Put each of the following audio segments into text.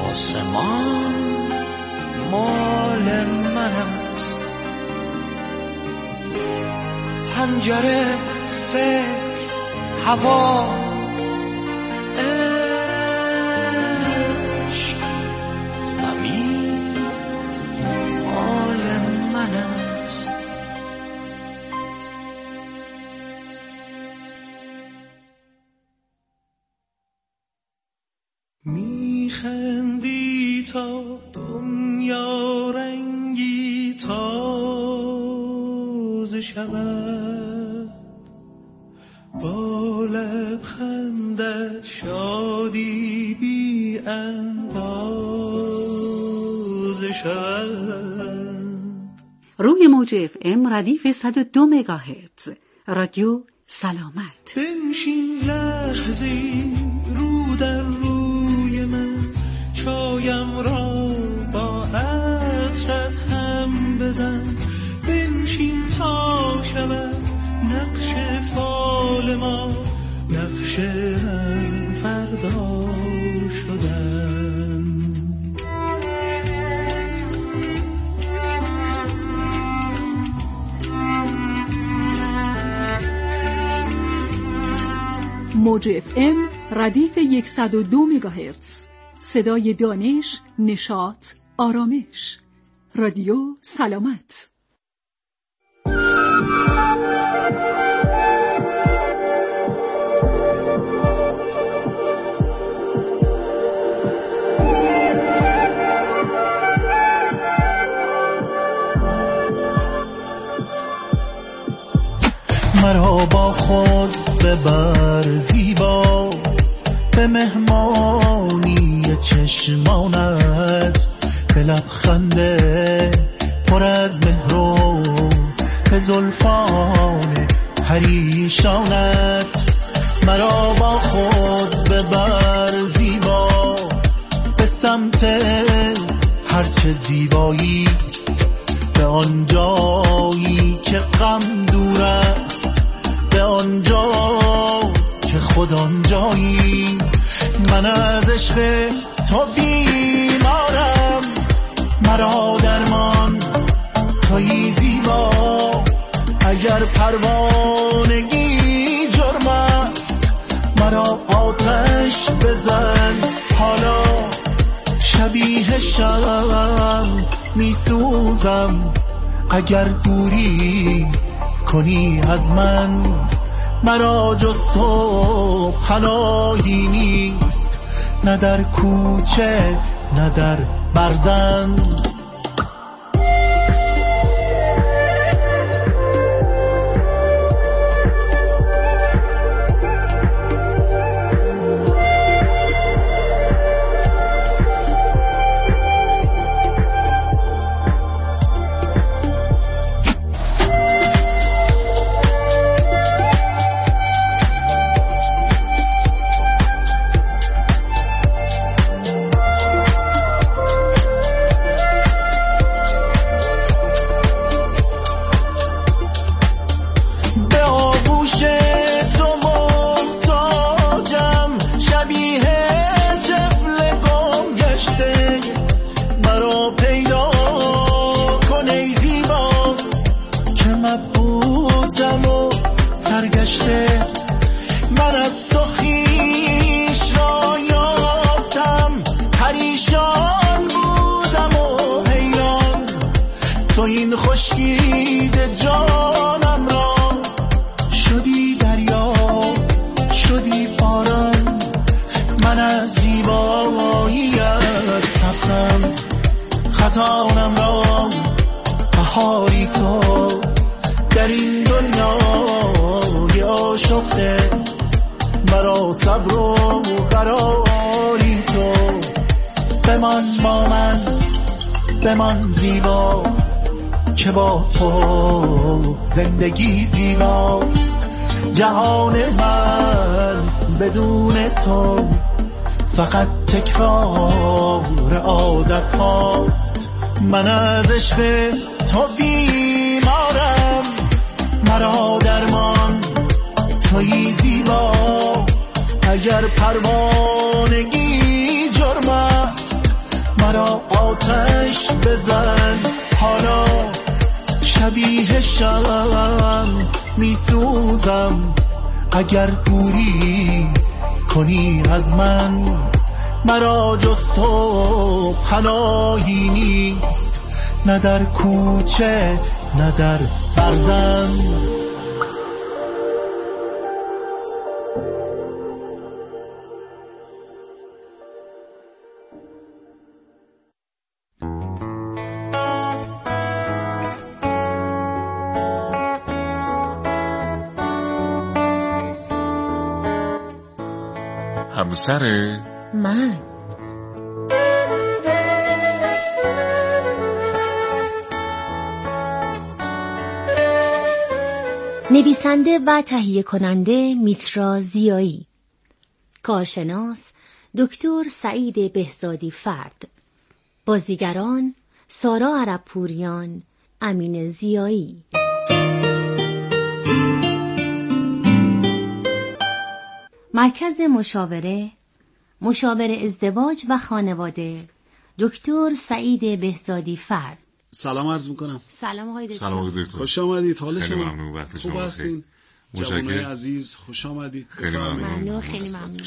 آسمان مال من است، پنجره فکر هوا عشق، زمین مال من است. میخندی تا دنیا رنگی تازه شود، با لبخندت شادی بی اندازه شود. روی موج FM ردیف 102 مگاهرتز رادیو سلامت. بنشین لحظی رو در روی من، چایم را با عطرت هم بزن. بنشین تا شود نقش فال ما، نقش هم فردا شدن. موج FM ردیف 102 مگاهرتز، صدای دانش، نشاط، آرامش. رادیو سلامت. مرا با خود ببر زیبا، به مهمانی چشمانت، به لبخنده پر از مهر و به زلفان پریشانت. مرا با خود ببر زیبا، به سمت هرچه زیبایی است، به آن جایی که غم دور است، به آنجا که خود آنجایی. من از عشق تو بیمارم، مرا درمان تویی زیبا. اگر پروانگی جرم است، مرا آتش بزن حالا. شبیه شم میسوزم اگر دوری کنی از من. مرا جز تو پناهی نیست، نه در کوچه نه در برزن. من از تو خویش را یافتم، پریشان بودم و حیران. تو این خشکیده جانم را شدی دریا، شدی باران. من از زیباییت سبزم، خزانم را بهاری تو. در این دنیای آشفته مرا صبر و قراری تو. بمان با من، بمان زیبا، که با تو زندگی زیباست. جهان من بدون تو فقط تکرار عادت هاست. من از عشق تو بیمارم، مرا درمان تویی زیبا. اگر پروانگی جرم است، مرا آتش بزن حالا، شبیه شم میسوزم اگر دوری کنی از من. مرا جز تو پناهی نیست، نه در کوچه نه در برزن. همسر من نویسنده و تهیه کننده میترا ضیایی، کارشناس دکتر سعید بهزادی فرد، بازیگران سارا عربپوریان، امین ضیایی. مرکز مشاور ازدواج و خانواده دکتر سعید بهزادی فرد. سلام عرض میکنم. سلام آقای دکتر. سلام آقای دکتر. خوش آمدید. حال خیلی شما ممنون وقت خوب شما هستین؟ جوانای عزیز خوش آمدید. خیلی ممنون. خیلی ممنون.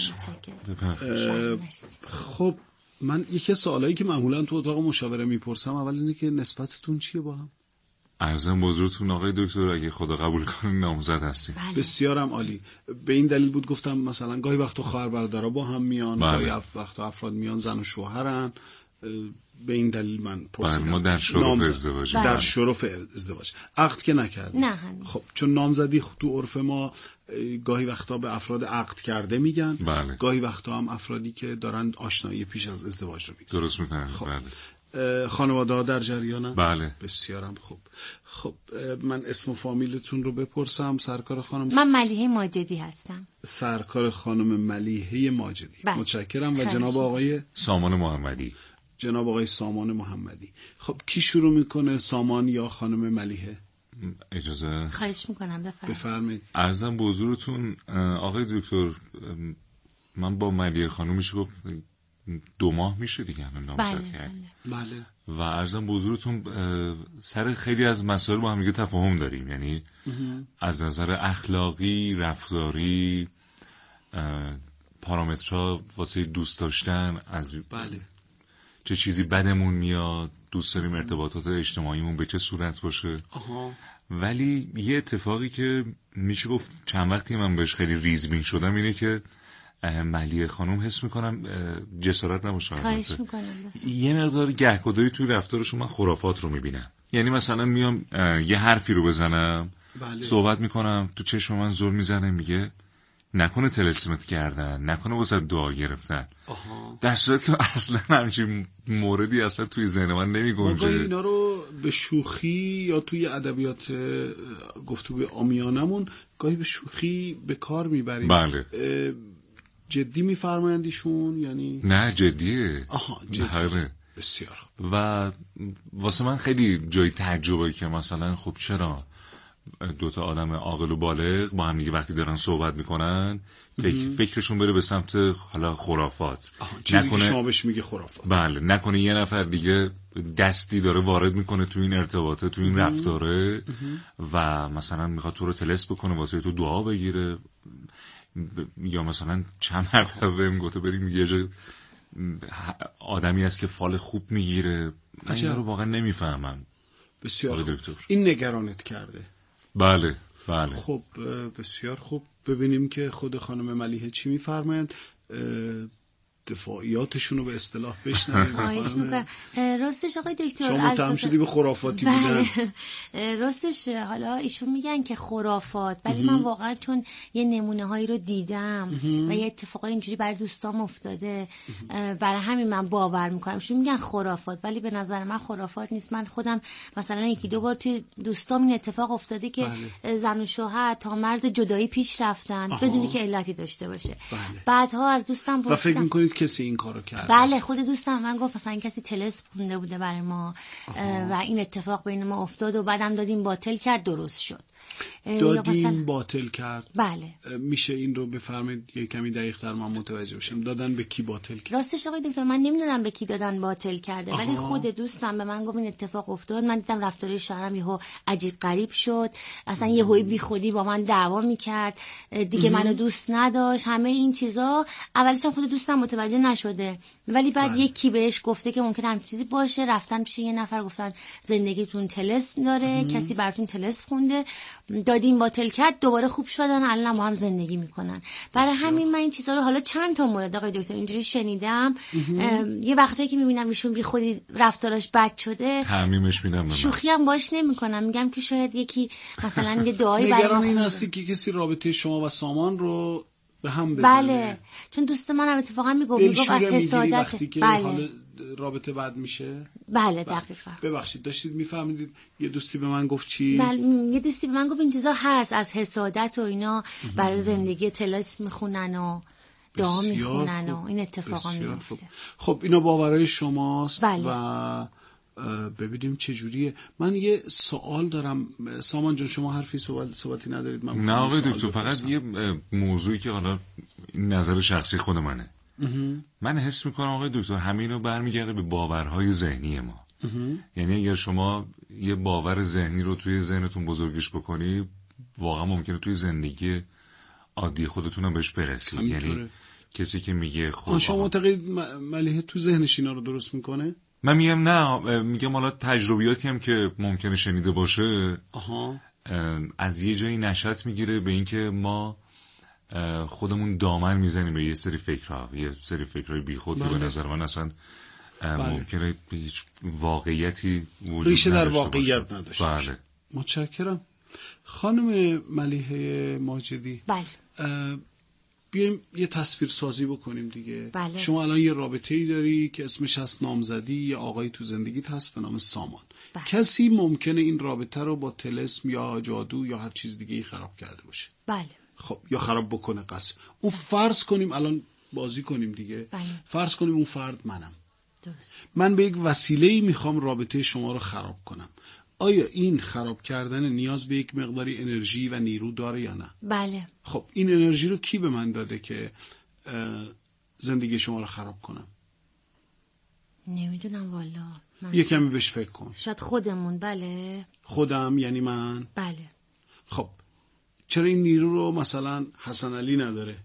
خب من یکی سوالایی که معمولا تو اتاق مشاوره میپرسم اول اینه که نسبتتون چیه با هم؟ عرضم بزرگتون آقای دکتر اگه خدا قبول کنه نامزد هستیم. بله. بسیارم عالی. به این دلیل بود گفتم مثلا گاهی وقتا خواهر برادرها با هم میان، بله. گاهی وقتا افراد میان زن و شوهرن. به این دلیل من پرسیدم. ما در شرف ازدواج. در شرف ازدواج. عقد که نکردیم. نه هنوز. خب چون نامزدی تو عرف ما گاهی وقتا به افراد عقد کرده میگن. بله. گاهی وقتا هم افرادی که دارن آشنایی پیش از ازدواج رو میگن. درست میکنن. خب. بله. خانواده ها در جریانن؟ بله. بسیارم خوب. خب من اسم و فامیلتون رو بپرسم. سرکار خانم. من ملیحه ماجدی هستم. سرکار خانم ملیحه ماجدی. بله. متشکرم. و جناب آقای سامان محمدی. جناب آقای سامان محمدی. خب کی شروع میکنه، سامان یا خانم ملیحه؟ اجازه خواهش میکنم بفرمایید. عرضم به حضورتون آقای دکتر، من با ملیحه خانم میشه گفت 2 ماه میشه دیگه همین نامزد کردیم. بله. و عرضم به حضورتون سر خیلی از مسائل با هم دیگه تفاهم داریم، یعنی از نظر اخلاقی، رفتاری، پارامترها واسه دوست داشتن، از بله. چه چیزی بدمون میاد، دوست داریم ارتباطات اجتماعیمون به چه صورت باشه. ولی یه اتفاقی که میشه گفت چند وقتی من بهش خیلی ریزبین شدم اینه که ملیحه خانم حس میکنم جسارت نباشه. خواهش میکنم. یه مقدار گهگداری توی رفتارشون من خرافات رو میبینم. یعنی مثلا میام یه حرفی رو بزنم، بله. صحبت میکنم، تو چشم من زل میزنه، میگه نکنه طلسمت کردن، نکنه واسه دعا گرفتن. در صورتی که اصلا همچین موردی اصلا توی ذهن من نمیگنجه. ما اینا رو به شوخی یا توی ادبیات گفتگوی عامیانمون گاهی به شوخی به کار میبریم. بله. جدی میفرمایندیشون یعنی؟ نه جدیه. جدی. بله. بسیار. و واسه من خیلی جای تعجبه که مثلا خب چرا 2 آدم عاقل و بالغ با هم دیگه وقتی دارن صحبت میکنن فکرشون بره به سمت حالا خرافات، چیزی که شما بهش میگه خرافات. بله. نکنه یه نفر دیگه دستی داره وارد میکنه تو این ارتباطه، تو این رفتاره و مثلا میخواد تو رو طلسم بکنه واسه تو دعا بگیره، یا مثلا چند مرتبه بهم گفته بریم یه جا آدمی هست که فال خوب میگیره. من این رو واقعا نمیفهمم. بسیار خوب. این نگرانت کرده؟ بله. خب بسیار خوب. ببینیم که خود خانم ملیحه چی میفرمایند. دفاعیاتشون رو به اصطلاح بشنویم. خواهش میکنم. راستش آقای دکتر شما متهم شدی به خرافاتی بودن. راستش حالا ایشون میگن که خرافات، ولی من واقعا چون یه نمونه هایی رو دیدم و یه اتفاقای اینجوری برای دوستام افتاده، برای همین من باور میکنم. ایشون میگن خرافات ولی به نظر من خرافات نیست. من خودم مثلا 1-2 بار توی دوستام این اتفاق افتاده که زن و شوهر تا مرز جدایی پیش رفتن بدونی که علتی داشته باشه. بعدها از دوستم پرسیدم و فکر میکنید کسی این کارو کرده؟ بله، خود دوستم من گفت مثلا کسی طلسم خونده بوده برای ما و این اتفاق بین ما افتاد و بعدم دادیم باطل کرد، درست شد. دادیم باطل کرد. بله. میشه این رو بفرمایید یه کمی دقیق‌تر من متوجه بشم؟ دادن به کی باطل کرد؟ راستش آقای دکتر من نمیدونم به کی دادن باطل کرده، ولی خود دوستم به من گفت این اتفاق افتاد. من دیدم رفتارهای شوهرم یهو عجیب غریب شد، اصلا یهو بیخودی با من دعوا میکرد، دیگه منو دوست نداشت، همه این چیزا. اولش خود دوستم متوجه نشده، ولی بعد یکی بهش گفته که ممکنه همین چیزی باشه. رفتن پیش یه نفر گفتن زندگیتون طلسم داره، کسی براتون طلسم خونده، دادیم باطل کرد، دوباره خوب شدن، الان با هم زندگی میکنن. برای همین من این چیزا رو حالا چند تا مورد آقای دکتر اینجوری شنیدم. یه وقتایی که میبینم ایشون بی خودی رفتارش بد شده تعمیمش میدم، شوخی هم باش نمیکنم، میگم که شاید یکی مثلا یه دعایی برام نگران این هستی که کسی رابطه شما و سامان رو به هم بزنه. بله، چون دوست منم اتفاقا میگفت از حسادت وقتی که حال رابطه بد میشه. بله دقیقاً. ببخشید داشتید میفهمیدید یه دوستی به من گفت چی؟ بله، یه دوستی به من گفت این چیزا هست، از حسادت و اینا برای زندگی طلسم میخونن و دعا میخونن و این اتفاقا میفته. خب اینا باورهای شماست. بله. و ببینیم چه جوریه. من یه سوال دارم. سامان جان شما حرفی صحبتی ندارید؟ من نه آقای دکتر، فقط یه موضوعی که حالا نظر شخصی خود منه. من حس میکنم آقای دکتر همین رو برمیگرده به باورهای ذهنی ما. یعنی اگر شما یه باور ذهنی رو توی ذهنتون بزرگش بکنی، واقعا ممکنه توی زندگی عادی خودتون هم بهش برسید. یعنی کسی که میگه خب شما معتقد ملیحه تو ذهنش اینا رو درست میکنه؟ من میگم نه، میگم حالا تجربیاتی هم که ممکنه شنیده باشه از یه جایی نشأت میگیره به اینکه ما خودمون دامن میزنیم به یه سری فکرهای بیخود که به نظر من اصلا ممکنه هیچ واقعیتی وجود ریشه در واقعیت نداشته باشه. بله. متشکرم. خانم ملیحه ماجدی، بله، بیایم یه تصویر سازی بکنیم دیگه. بله. شما الان یه رابطه‌ای داری که اسمش هست نامزدی، یه آقایی تو زندگیت هست به نام سامان. بله. کسی ممکنه این رابطه رو با طلسم یا جادو یا هر چیز دیگه‌ای خراب کرده باشه. بله. خب یا خراب بکنه قصد. اون فرض کنیم الان بازی کنیم دیگه. بله. فرض کنیم اون فرد منم. درست. من به یک وسیله‌ای میخوام رابطه شما رو خراب کنم. آیا این خراب کردن نیاز به یک مقداری انرژی و نیرو داره یا نه؟ بله. خب این انرژی رو کی به من داده که زندگی شما رو خراب کنم؟ نمیدونم والا. یه کمی بهش فکر کن. شاید خودمون. بله. خودم یعنی من؟ بله. خب چرا این نیرو رو مثلا حسن علی نداره؟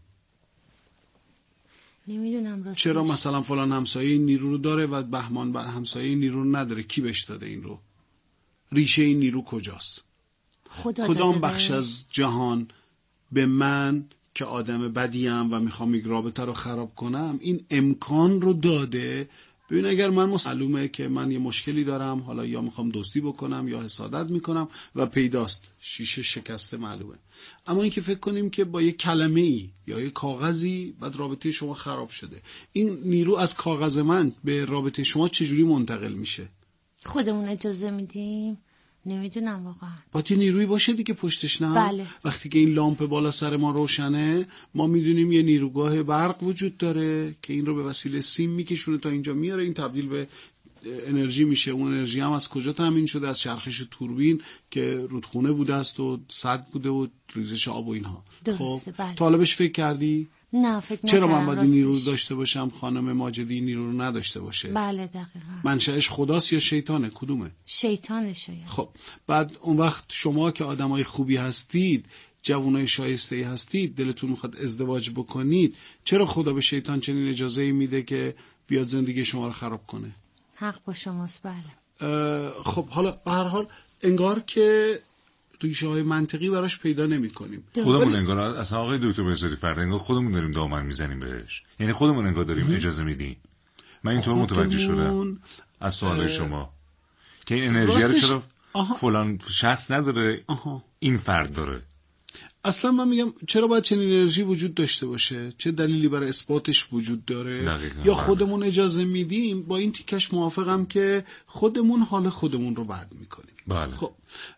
نمیدونم راستش. چرا مثلا فلان همسایه این نیرو رو داره و بهمان همسایه این نیرو رو نداره؟ کی بهش داده این رو؟ ریشه این نیرو کجاست؟ کدام بخش از جهان به من که آدم بدیم و میخوام یک رابطه رو خراب کنم این امکان رو داده؟ ببین اگر من معلومه که من یه مشکلی دارم، حالا یا میخوام دوستی بکنم یا حسادت میکنم و پیداست شیشه شکسته معلومه، اما اینکه فکر کنیم که با یه کلمه ای یا یه کاغذی بعد رابطه شما خراب شده، این نیرو از کاغذ من به رابطه شما چجوری منتقل میشه؟ خودمون اجازه میدیم؟ نمیدونم واقعا. باید یه نیروی باشه دیگه پشتش، نه؟ بله. وقتی که این لامپ بالا سر ما روشنه ما میدونیم یه نیروگاه برق وجود داره که این رو به وسیله سیم میکشونه تا اینجا میاره، این تبدیل به انرژی میشه. اون انرژی هم از کجا تامین شده؟ از چرخش توربین که رودخونه بوده است و سد بوده و ریزش آب و اینها. درسته. خب بله. طالبش فکر کردی؟ نه فکر نکردم. چرا من باید این نیرو داشته باشم خانم ماجدی نیرو رو نداشته باشه؟ بله دقیقاً. منشأش خداست یا شیطانه؟ کدومه؟ شیطانه شاید. خب بعد اون وقت شما که آدمای خوبی هستید، جوانای شایسته‌ای هستید، دلتون میخواد ازدواج بکنید، چرا خدا به شیطان چنین اجازه‌ای میده که بیاد زندگی شما رو خراب کنه؟ حق با شماست. بله. خب حالا به هر حال انگار که ریشه های منطقی براش پیدا نمی کنیم. خودمون انگار اصلا آقای دکتر بذاری فرد انگار خودمون داریم دامن میزنیم بهش، یعنی خودمون انگار داریم اجازه میدیم. من اینطور متوجه شدم از سوال شما که این انرژی رو چرا فلان شخص نداره این فرد داره. اصلا من میگم چرا باید چنین انرژی وجود داشته باشه؟ چه دلیلی برای اثباتش وجود داره؟ دقیقا. یا خودمون اجازه میدیم؟ با این تیکش موافقم که خودمون حال خودمون رو بد میکنیم. بله. خب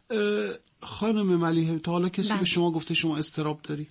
خانم ملیحه تا حالا کسی به شما گفته شما اضطراب داری؟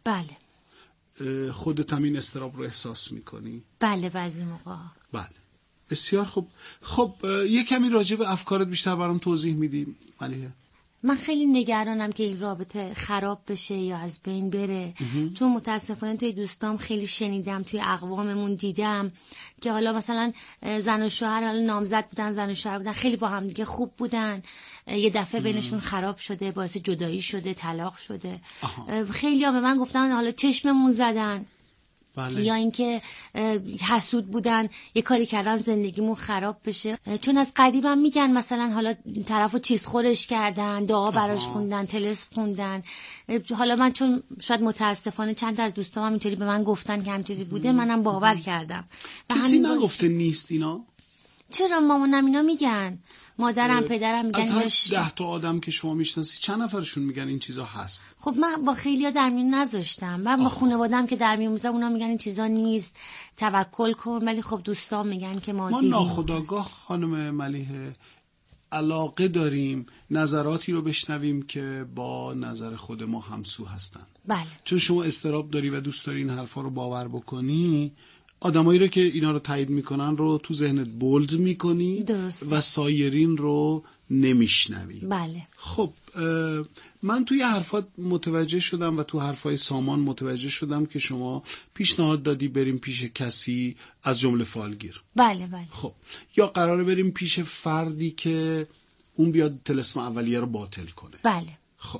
بله. خودت هم این اضطراب رو احساس میکنی؟ بله بعضی موقع. بله بسیار خوب. خب یه کمی راجع به افکارت بیشتر برام توضیح میدی ملیحه؟ من خیلی نگرانم که این رابطه خراب بشه یا از بین بره، چون متاسفانه توی دوستام خیلی شنیدم، توی اقواممون دیدم که حالا مثلا زن و شوهر حالا نامزد بودن، زن و شوهر بودن، خیلی با هم دیگه خوب بودن، یه دفعه بینشون خراب شده، باعث جدایی شده، طلاق شده. خیلی ها به من گفتن حالا چشممون زدن. بله. یا اینکه حسود بودن، یه کاری کردن زندگیمون خراب بشه. چون از قدیمم میگن مثلا حالا طرفو چیز خورش کردن، دعا براش خوندن، طلسم خوندن. حالا من چون شاید متاسفانه چند تا از دوستام اینطوری به من گفتن که هم چیزی بوده، منم باور کردم. کسی نگفته نیست اینا؟ چرا مامانم اینا میگن، مادرم پدرم میگن. از هر 10 تا آدم که شما میشناسی چند نفرشون میگن این چیزا هست؟ خب من با خیلیا در میون نذاشتم، من با خانواده‌ام که در میون میذارم اونا میگن این چیزا نیست، توکل کن. ولی خب دوستان میگن که ما دیدیم. ناخودآگاه خانم ملیحه علاقه داریم نظراتی رو بشنویم که با نظر خود ما همسو هستن. بله. چون شما استراب داری و دوست داری این حرفا رو باور بکنی، آدمایی رو که اینا رو تایید میکنن رو تو ذهنت بولد میکنی. درسته. و سایرین رو نمیشنوی. بله. خب من توی حرفات متوجه شدم و تو حرفای سامان متوجه شدم که شما پیشنهاد دادی بریم پیش کسی از جمله فالگیر. بله بله. خب یا قراره بریم پیش فردی که اون بیاد طلسم اولیه رو باطل کنه. بله. خب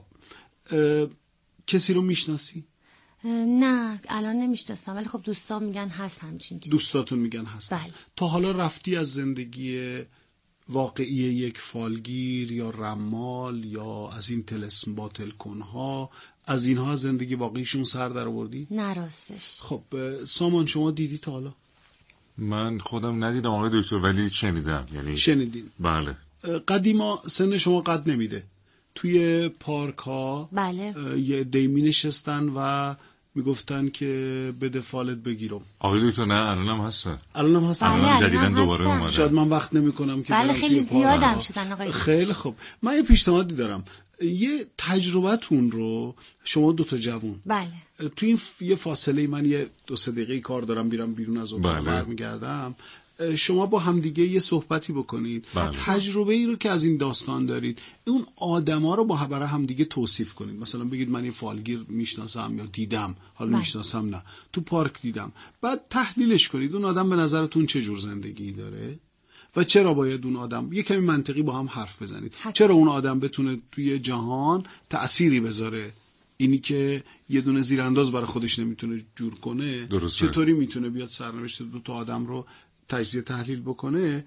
کسی رو میشناسی؟ نه الان نمیشناسم، ولی خب دوستان میگن هست همچین چیزی. دوستاتون میگن هست. بله. تا حالا رفتی از زندگی واقعی یک فالگیر یا رمال یا از این طلسم باطل کنها، از اینها زندگی واقعیشون سر در آوردی؟ نه راستش. خب سامان شما دیدی تا حالا؟ من خودم ندیدم آقای دکتر، ولی شنیدم. یعنی شنیدین؟ بله. قدیما سن شما قد نمیده، توی پارک ها بله. یه عده‌ای می نشستن و میگفتن که بده فالت بگیرم. آقای دکتر نه الانم هستن. الانم هستن. بله جدیدن دوباره اومدن. شاید من وقت نمیکنم که بله خیلی زیادم شدن آقای دکتر. خیلی خوب. من یه پیشنهادی دارم، یه تجربتون رو شما 2 تا جوون. بله. تو این یه فاصله من یه 2-3 دقیقه کار دارم میرم بیرون از اتاق برمیگردم، شما با همدیگه یه صحبتی بکنید. بله. تجربه ای رو که از این داستان دارید اون آدما رو با برای همدیگه توصیف کنید. مثلا بگید من یه فالگیر میشناسم یا دیدم، حالا میشناسم نه، تو پارک دیدم. بعد تحلیلش کنید اون آدم به نظرتون چه جور زندگی داره و چرا باید اون آدم، یه کمی منطقی با هم حرف بزنید. چرا اون آدم بتونه توی جهان تأثیری بذاره. اینی که یه دونه زیرانداز برای خودش نمیتونه جور کنه، درسته. چطوری میتونه بیاد سرنوشت 2 تا آدم رو تجزیه تحلیل بکنه.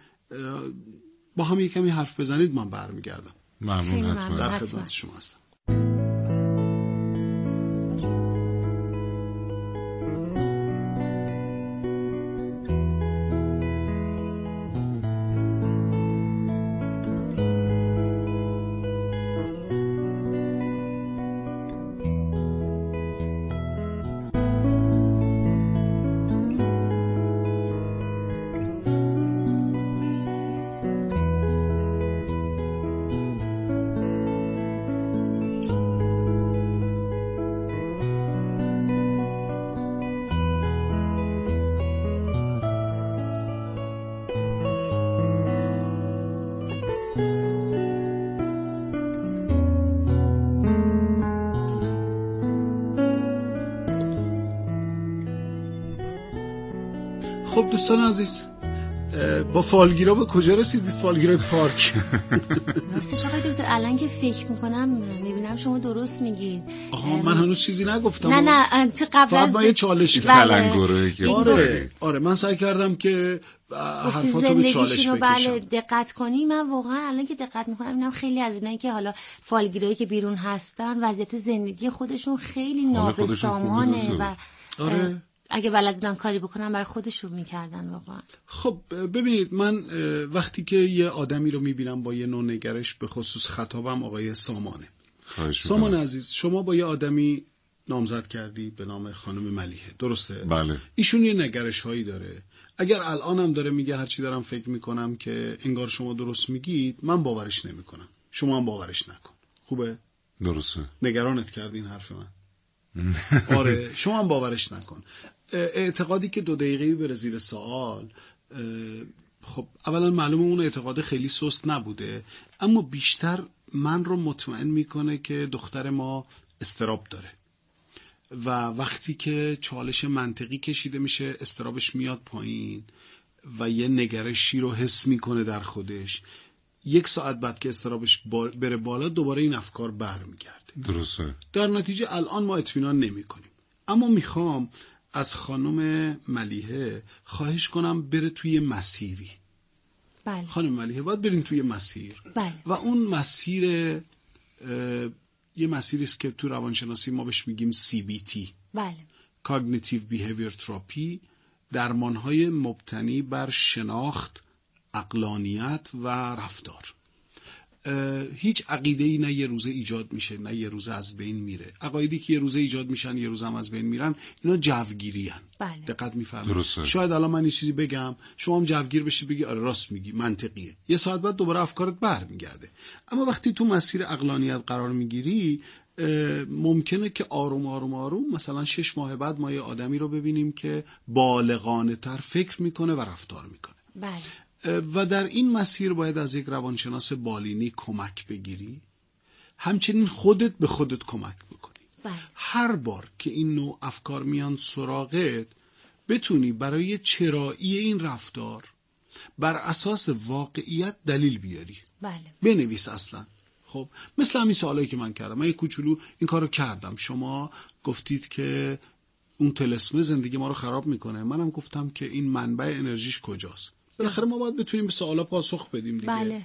با هم یک کمی حرف بزنید، من برمیگردم. ممنون. حتما در خدمت شما هستم. خب دوستان عزیز، با فالگیرا به کجا رسیدید؟ فالگیرای پارک. راستش آقای دکتر الان که فکر میکنم میبینم شما درست میگید. من هنوز چیزی نگفتم. نه تو قبل از ما یه چالش تلنگره که آره من سعی کردم که حرفاتو به چالش بکشم. بله دقت کنی. من واقعا الان که دقت میکنم اینم خیلی از اینایی که حالا فالگیرایی که بیرون هستن وضعیت زندگی خودشون خیلی نابسامانه و آره اگه بلد بودن کاری بکنن برای خودشون میکردن واقعا. خب ببینید، من وقتی که یه آدمی رو میبینم با یه نوع نگرش، به خصوص خطابم آقای سامانه. سامان عزیز، شما با یه آدمی نامزد کردی به نام خانم ملیحه، درسته؟ بله. ایشون یه نگرش هایی داره. اگر الانم داره میگه هرچی دارم فکر میکنم که انگار شما درست میگید، من باورش نمیکنم. شما هم باورش نکن. خوبه؟ درسته. نگرانت کردین حرف من. آره شما هم باورش نکن. اعتقادی که 2 دقیقه‌ای بره زیر سوال، خب اولا معلومه اون اعتقاد خیلی سست نبوده، اما بیشتر من رو مطمئن میکنه که دختر ما اضطراب داره و وقتی که چالش منطقی کشیده میشه اضطرابش میاد پایین و یه نگرشی رو حس میکنه در خودش. 1 ساعت بعد که اضطرابش بره بالا دوباره این افکار برمیگرده. درسته. در نتیجه الان ما اطمینان نمیکنیم. اما میخوام از خانم ملیحه خواهش کنم بره توی مسیری. بله. خانم ملیحه باید برین توی مسیر. بله. و اون مسیر یه مسیری است که تو روانشناسی ما بهش میگیم CBT. بله. Cognitive Behavior Therapy، درمانهای مبتنی بر شناخت، عقلانیت و رفتار. هیچ عقیده‌ای نه یه روزه ایجاد میشه نه یه روزه از بین میره. عقایدی که یه روزه ایجاد میشن یه روزه هم از بین میرن، اینا جوگیری ان. بله. دقت میفرمایید. شاید الان من یه چیزی بگم شما هم جوگیر بشی بگی آره راست میگی، منطقیه. 1 ساعت بعد دوباره افکارت برمیگرده. اما وقتی تو مسیر عقلانیت قرار میگیری ممکنه که آروم آروم آروم مثلا 6 ماه بعد ما یه آدمی رو ببینیم که بالغانه تر فکر میکنه و رفتار میکنه. بله. و در این مسیر باید از یک روانشناس بالینی کمک بگیری، همچنین خودت به خودت کمک بکنی. بله. هر بار که این نوع افکار میان سراغت بتونی برای چرایی این رفتار بر اساس واقعیت دلیل بیاری. بله. بنویس اصلا. خب مثل همین سوالایی که من کردم، من یک کوچولو این کارو کردم، شما گفتید که اون طلسم زندگی ما رو خراب میکنه، منم گفتم که این منبع انرژیش کجاست. بالاخره ما باید بتونیم به سوالا پاسخ بدیم دیگه. بله.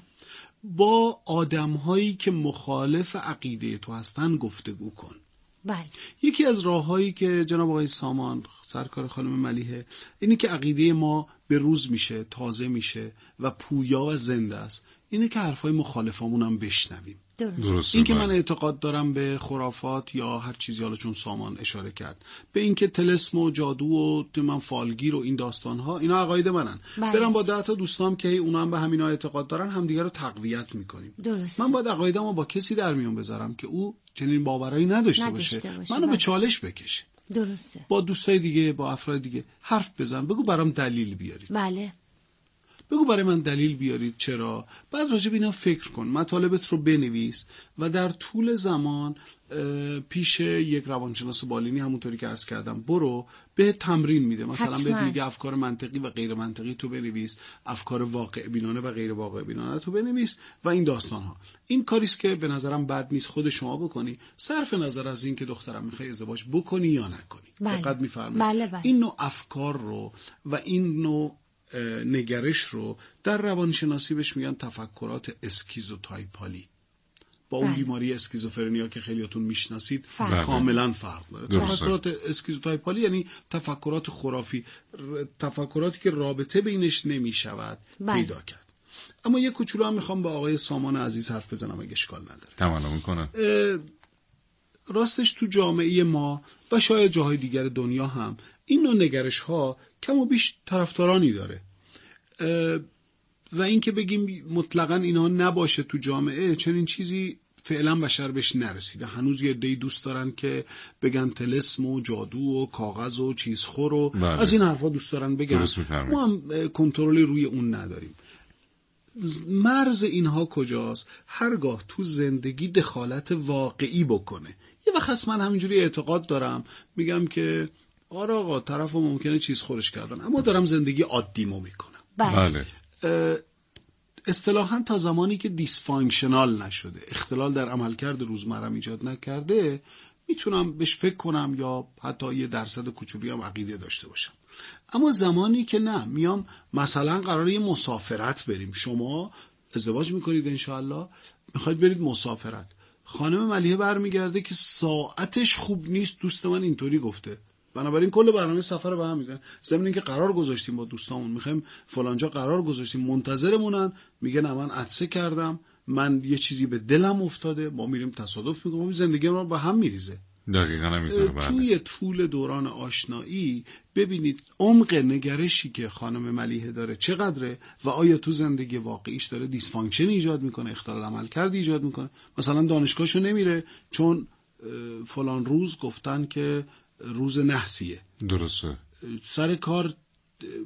با آدم‌هایی که مخالف عقیده تو هستن گفتگو کن. بله. یکی از راه‌هایی که جناب آقای سامان سرکار خانم ملیحه اینی که عقیده ما به روز میشه، تازه میشه و پویا و زنده است، اینه که حرفای مخالفامون هم بشنویم. درست. این که من اعتقاد دارم به خرافات یا هر چیزی، حالا چون سامان اشاره کرد به این که طلسم و جادو و من فالگیر و این داستانها، اینا عقاید منن. بله. برم با 10 تا دوستام که اونا هم به همینا اعتقاد دارن همدیگه رو تقویت میکنیم. درست. من باید عقایدمو با کسی در میون بذارم که او چنین باورایی نداشته باشه. منو به چالش بکشه. درسته. با دوستای دیگه، با افراد دیگه حرف بزن، بگو برام دلیل بیارید. بله. بگو برای من دلیل بیارید چرا. بعد راجع به اینا فکر کن، مطالبت رو بنویس و در طول زمان پیش یک روانشناس بالینی همونطوری که عرض کردم برو، به تمرین میده. مثلا بهت میگه افکار منطقی و غیر منطقی تو بنویس، افکار واقع بینانه و غیر واقع بینانه تو بنویس و این داستان ها. این کاریست که به نظرم بد نیست خود شما بکنی، صرف نظر از این که دخترم میخوای ازدواج بکنی یا نکنی. دقت میفرمایید. بله بله. این نوع افکار رو و این نوع نگرش رو در روانشناسی بهش میگن تفکرات اسکیزوتایپالی. با اون بیماری اسکیزوفرنیا که خیلیاتون میشناسید کاملا فرق داره. تفکرات اسکیزوتایپالی یعنی تفکرات خرافی، تفکراتی که رابطه بینش نمیشود پیدا کرد. اما یه کوچولو هم میخوام با آقای سامان عزیز حرف بزنم اگه اشکال نداره. تمام میکنم. راستش تو جامعه ما و شاید جاهای دیگر دنیا هم این نوع نگرش ها کم و بیش طرفدارانی داره و این که بگیم مطلقاً اینا نباشه تو جامعه، چنین چیزی فعلا بشر بهش نرسیده. هنوز یه عده‌ای دوست دارن که بگن طلسم و جادو و کاغذ و چیزخور و از این حرفا دوست دارن بگن. ما هم کنترلی روی اون نداریم. مرز اینها کجاست؟ هرگاه تو زندگی دخالت واقعی بکنه. یه وقت من همینجوری اعتقاد دارم میگم که آره آقا طرفو ممکنه چیز خورش کردن اما دارم زندگی عادیمو میکنم. بله. اصطلاحاً تا زمانی که دیسفانکشنال نشده، اختلال در عملکرد روزمرم ایجاد نکرده، میتونم بهش فکر کنم یا حتی یه درصد کوچولی هم عقیده داشته باشم. اما زمانی که نه، میام مثلا قراره یه مسافرت بریم، شما ازدواج میکنید انشاءالله، میخواید برید مسافرت، خانم ملیحه برمیگرده که ساعتش خوب نیست، دوست من اینطوری گفته، بنابراین کل برنامه سفر رو به هم میزنن. ضمن اینکه قرار گذاشتیم با دوستامون میخوایم فلانجا قرار گذاشتیم، منتظرمونن، میگه نه من عطسه کردم، من یه چیزی به دلم افتاده، ما میریم تصادف میکنیم، زندگی ما به هم میریزه. دقیقاً نمیذاره. توی طول دوران آشنایی ببینید عمق نگرشی که خانم ملیحه داره چقدره و آیا تو زندگی واقعیش داره دیسفانکشن ایجاد میکنه، اختلال عملکرد ایجاد میکنه. مثلا دانشگاهشو نمیره چون فلان روز گفتن که روز نحسیه، درسته، سر کار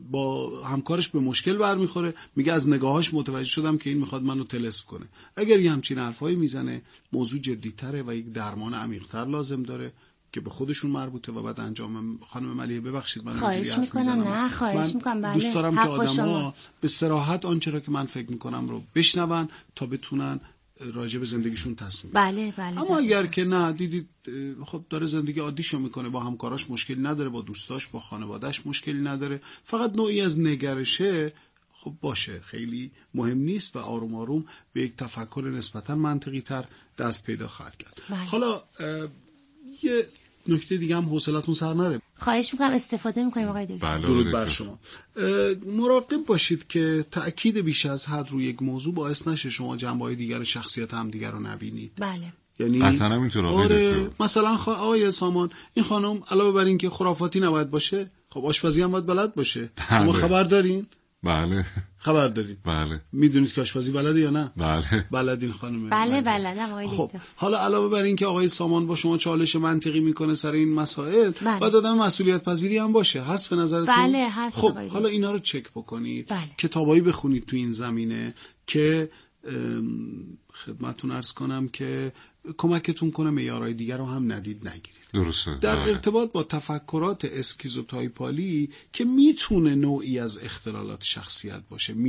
با همکارش به مشکل برمیخوره، میگه از نگاهاش متوجه شدم که این میخواد منو طلسم کنه. اگر یه همچین حرفایی میزنه موضوع جدی‌تره و یک درمان عمیق‌تر لازم داره که به خودشون مربوطه و بعد انجام. خانم ملیحه ببخشید من خواهش میکنم. نه خواهش میکنم. بله دوست دارم که آدم‌ها به صراحت آنچه را که من فکر میکنم رو بشنون تا بتونن راجع به زندگیشون تصمیم بله. اما اگر که نه دیدید خب داره زندگی عادیشو میکنه، با همکاراش مشکلی نداره، با دوستاش با خانواده‌اش مشکلی نداره، فقط نوعی از نگرشه، خب باشه، خیلی مهم نیست و آروم آروم به یک تفکر نسبتا منطقی تر دست پیدا خواهد کرد. بله. حالا یه نکته دیگه هم حوصلتون سر نره، خواهش میکنم استفاده میکنیم آقای دکتر. درود بر شما. مراقب باشید که تأکید بیش از حد روی یک موضوع باعث نشه شما جنبه‌های دیگر شخصیت هم دیگر رو نبینید. بله. یعنی مثلا آقای سامان، این خانم علاوه بر این که خرافاتی نباید باشه، خب آشپزی هم باید بلد باشه. شما خبر دارین؟ بله. خبر دارین؟ بله. میدونید که آشپزی بلده یا نه؟ بله. بلدین خانم؟ بله بلدم آقای خب دکتر. حالا علاوه بر این که آقای سامان با شما چالش منطقی میکنه سر این مسائل، باید آدم مسئولیت پذیری هم باشه. هست به نظرتون؟ بله هست. خب حالا اینا رو چک بکنید. بله. کتابایی بخونید تو این زمینه که خدمتتون عرض کنم که کمکتون کنه معیارهای دیگر رو هم ندید نگیرید. درسته. در ارتباط با تفکرات اسکیزوتایپالی که میتونه نوعی از اختلالات شخصیت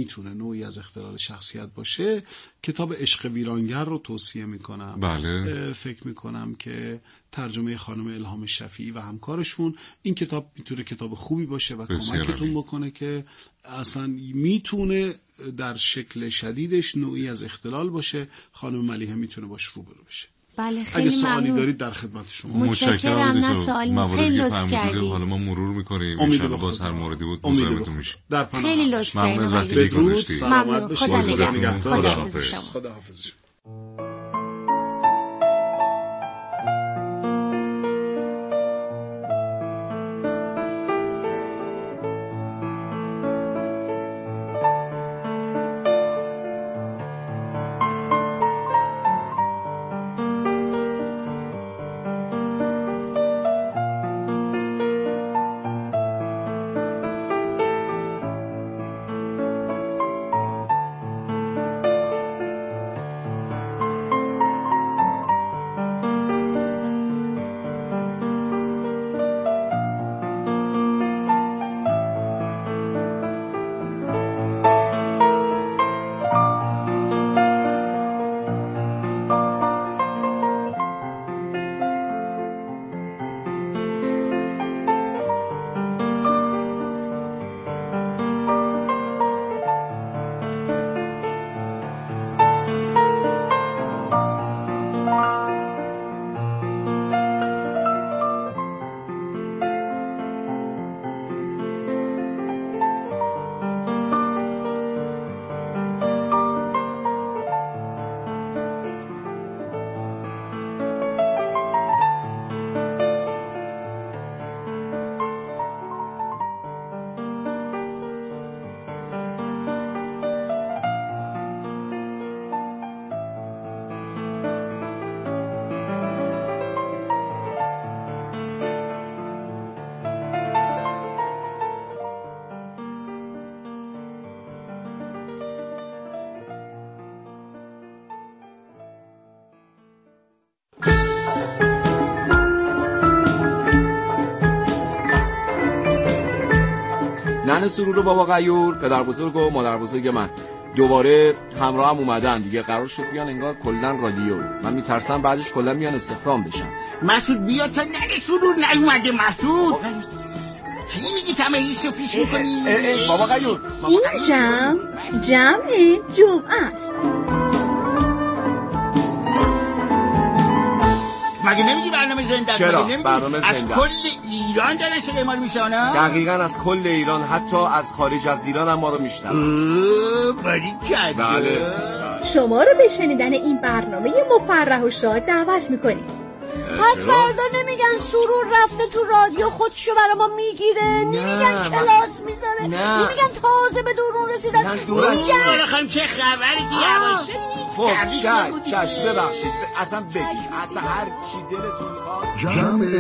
باشه، کتاب عشق ویرانگر رو توصیه میکنم. بله. فکر میکنم که ترجمه خانم الهام شفیعی و همکارشون، این کتاب میتونه کتاب خوبی باشه و کمکتون بکنه که اصلا میتونه در شکل شدیدش نوعی از اختلال باشه. خانم ملیحه میتونه باش روبرو بشه. بله خیلی اگه سوالی ممنون. دارید در خدمت شما. متشکرم. نه سوالی نیست، خیلی لطف کردید. حالا ما مرور میکنیم ان شاءالله باز هر موردی بود مزاحمتون میشه. خیلی لطف کردید. بدرود، سلامت باشید. خدا نگهدار. خدا حافظ. ننه سرور و بابا غیور، پدر بزرگ و مادر بزرگ من دوباره همراه هم اومدن دیگه. قرار شد بیان انگار کلن رادیو. من میترسم بعدش کلن میان استخدام بشن. مسعود بیا تا ننه سرور نیومده. مسعود چی میگی تمهیدشو پیش میکنی؟ بابا غیور این جمع جمعه است. مگه نمیگی برنامه زنده؟ چرا؟ برنامه زنده از کل ایران دارن صدای ما رو میشنن؟ دقیقاً از کل ایران، حتی از خارج از ایران هم ما رو میشنن. باریکلا. بله. شما رو به شنیدن این برنامه مفرح و شاد دعوت میکنیم. پس فردا نمیگن سرور رفته تو رادیو خودشو برا ما میگیره، نمیگن کلاس میذاره، نمیگن تازه به درون رسیدن. میگن خانم چه خبری که یواشه. خب چش ببخشید، اصلا بگید اصلا هر چی دلتون میخواد.